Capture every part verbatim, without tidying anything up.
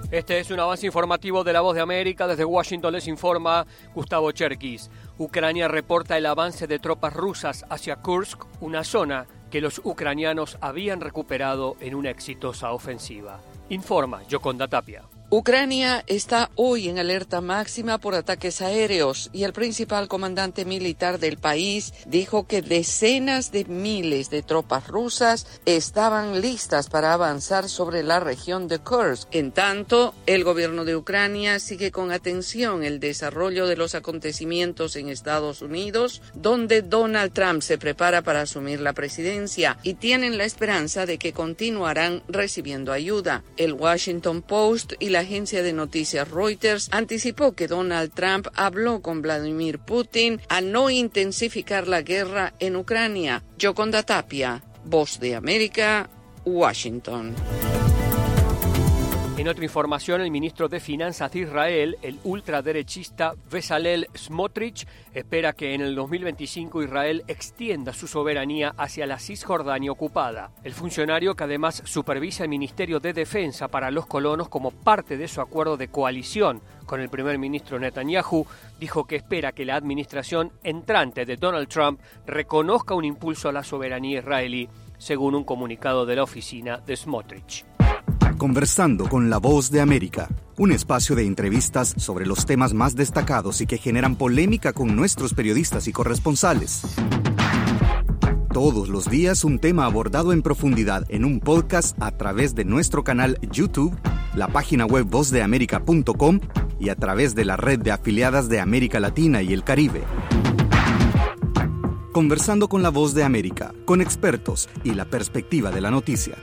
Este es un avance informativo de La Voz de América. Desde Washington les informa Gustavo Cherkis. Ucrania reporta el avance de tropas rusas hacia Kursk, una zona que los ucranianos habían recuperado en una exitosa ofensiva. Informa Yoconda Tapia. Ucrania está hoy en alerta máxima por ataques aéreos y el principal comandante militar del país dijo que decenas de miles de tropas rusas estaban listas para avanzar sobre la región de Kursk. En tanto, el gobierno de Ucrania sigue con atención el desarrollo de los acontecimientos en Estados Unidos, donde Donald Trump se prepara para asumir la presidencia y tienen la esperanza de que continuarán recibiendo ayuda. El Washington Post y la agencia de noticias Reuters anticipó que Donald Trump habló con Vladimir Putin a no intensificar la guerra en Ucrania. Yoconda Tapia, Voz de América, Washington. En otra información, el ministro de Finanzas de Israel, el ultraderechista Bezalel Smotrich, espera que en el dos mil veinticinco Israel extienda su soberanía hacia la Cisjordania ocupada. El funcionario, que además supervisa el Ministerio de Defensa para los colonos como parte de su acuerdo de coalición con el primer ministro Netanyahu, dijo que espera que la administración entrante de Donald Trump reconozca un impulso a la soberanía israelí, según un comunicado de la oficina de Smotrich. Conversando con La Voz de América, un espacio de entrevistas sobre los temas más destacados y que generan polémica con nuestros periodistas y corresponsales. Todos los días un tema abordado en profundidad en un podcast a través de nuestro canal YouTube, la página web voz de américa punto com y a través de la red de afiliadas de América Latina y el Caribe. Conversando con La Voz de América, con expertos y la perspectiva de la noticia.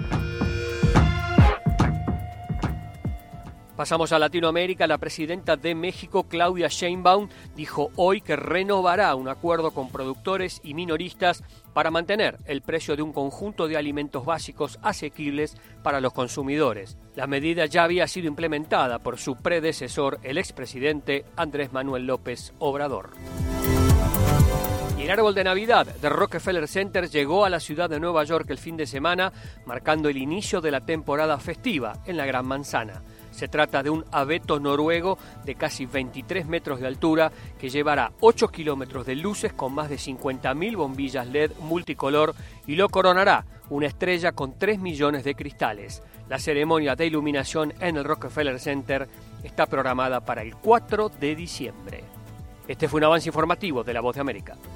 Pasamos a Latinoamérica. La presidenta de México, Claudia Sheinbaum, dijo hoy que renovará un acuerdo con productores y minoristas para mantener el precio de un conjunto de alimentos básicos asequibles para los consumidores. La medida ya había sido implementada por su predecesor, el expresidente Andrés Manuel López Obrador. Y el árbol de Navidad de Rockefeller Center llegó a la ciudad de Nueva York el fin de semana, marcando el inicio de la temporada festiva en la Gran Manzana. Se trata de un abeto noruego de casi veintitrés metros de altura que llevará ocho kilómetros de luces con más de cincuenta mil bombillas L E D multicolor y lo coronará una estrella con tres millones de cristales. La ceremonia de iluminación en el Rockefeller Center está programada para el cuatro de diciembre. Este fue un avance informativo de La Voz de América.